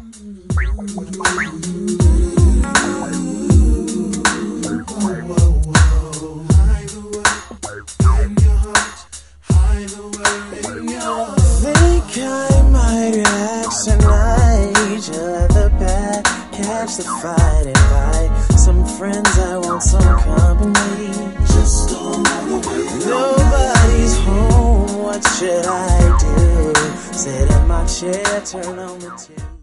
Think I might relax tonight. Chill at the pad, catch the fight, invite some friends. I want some company. Just nobody's home. What should I do? Sit in my chair, turn on the TV.